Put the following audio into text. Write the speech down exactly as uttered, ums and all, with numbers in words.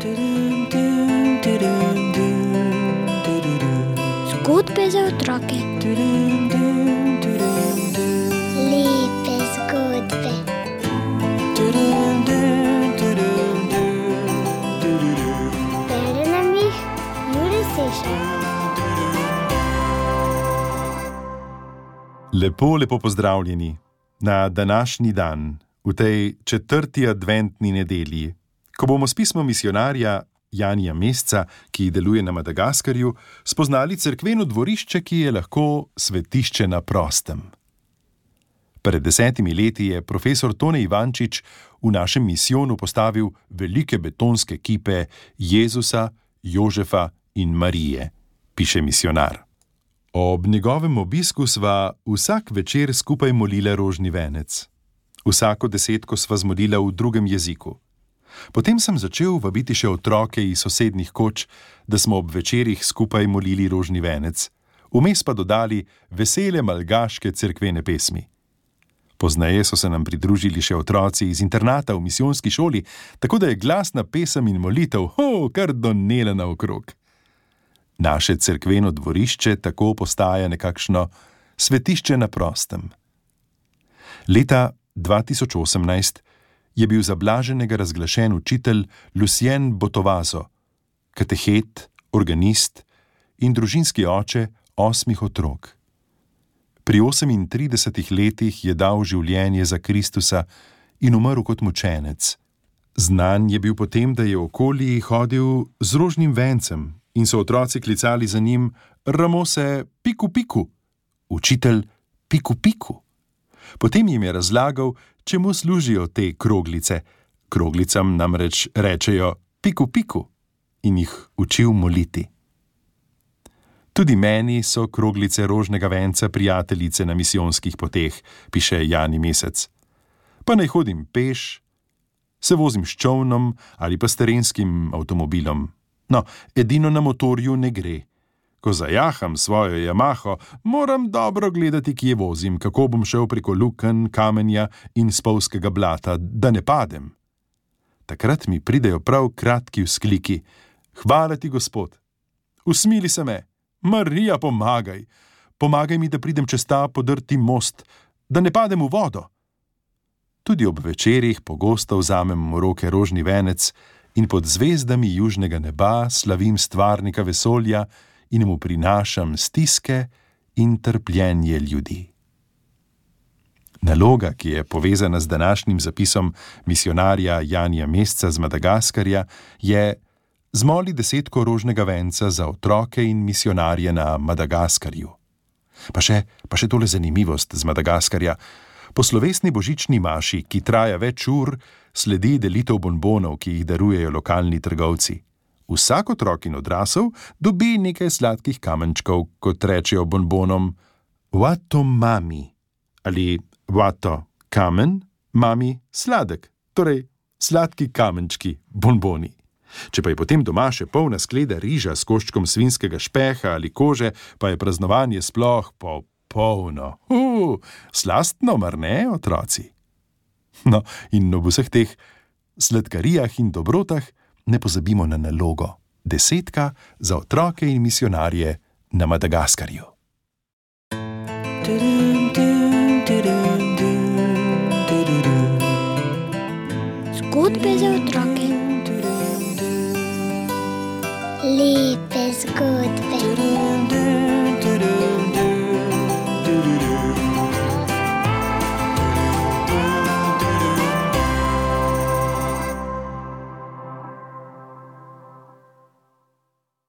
Zgodbe za otroke. Lepe zgodbe. Bere nam jih Jure Sešar. Lepo, lepo pozdravljeni na današnji dan, v tej četrti adventni nedelji, ko bomo s pismom misionarja Janija Mesca, ki deluje na Madagaskarju, spoznali cerkveno dvorišče, ki je lahko svetišče na prostem. Pred desetimi leti je profesor Tone Ivančič v našem misijonu postavil velike betonske kipe Jezusa, Jožefa in Marije, piše misionar. Ob njegovem obisku sva vsak večer skupaj molila rožni venec. Vsako desetko sva zmolila v drugem jeziku. Potem sem začel vabiti še otroke iz sosednjih koč, da smo ob večerih skupaj molili rožni venec, vmes pa dodali vesele malgaške cerkvene pesmi. Pozneje so se nam pridružili še otroci iz internata v misijonski šoli, tako da je glasna pesem in molitev ho, kar donela naokrog. Naše cerkveno dvorišče tako postaja nekakšno svetišče na prostem. Leta dva tisoč osemnajst je bil za blaženega razglašen učitelj Lucien Botovazo, katehet, organist in družinski oče osmih otrok. Pri osemintridesetih letih je dal življenje za Kristusa in umrl kot mučenec. Znan je bil potem, da je okoli hodil z rožnim vencem in so otroci klicali za njim Ramose Piku Piku, učitelj Piku Piku. Potem jim je razlagal, čemu služijo te kroglice. Kroglicam namreč rečejo Piku Piku in jih učil moliti. Tudi meni so kroglice rožnega venca prijateljice na misijonskih poteh, piše Jani Mesec. Pa naj hodim peš, se vozim s čolnom ali pa s terenskim avtomobilom. No, edino na motorju ne gre. Ko zajaham svojo Yamaho, moram dobro gledati, kje vozim, kako bom šel preko lukenj, kamenja in spolzkega blata, da ne padem. Takrat mi pridejo prav kratki vzkliki. Hvala ti, Gospod. Usmili se me. Marija, pomagaj. Pomagaj mi, da pridem čez ta podrti most, da ne padem v vodo. Tudi ob večerih pogosto vzamem v roke rožni venec in pod zvezdami južnega neba slavim stvarnika vesolja in mu prinašam stiske in trpljenje ljudi. Naloga, ki je povezana z današnjim zapisom misionarja Janija Mesca z Madagaskarja, je zmoli desetko rožnega venca za otroke in misionarje na Madagaskarju. Pa še, pa še tole zanimivost z Madagaskarja. Po slovesni božični maši, ki traja več ur, sledi delitev bonbonov, ki jih darujejo lokalni trgovci. Vsak otrok in odrasel dobi nekaj sladkih kamenčkov, kot rečejo bonbonom Wato mami ali Wato kamen, mami sladek, torej sladki kamenčki, bonboni. Če pa je potem doma še polna skleda riža s koščkom svinjskega špeha ali kože, pa je praznovanje sploh popolno. Uh, slastno, mar ne, otroci? No, in ob vseh teh sladkarijah in dobrotah ne pozabimo na nalogo. Desetka za otroke in misionarje na Madagaskarju. Zgodbe za otroke. Lepe zgodbe.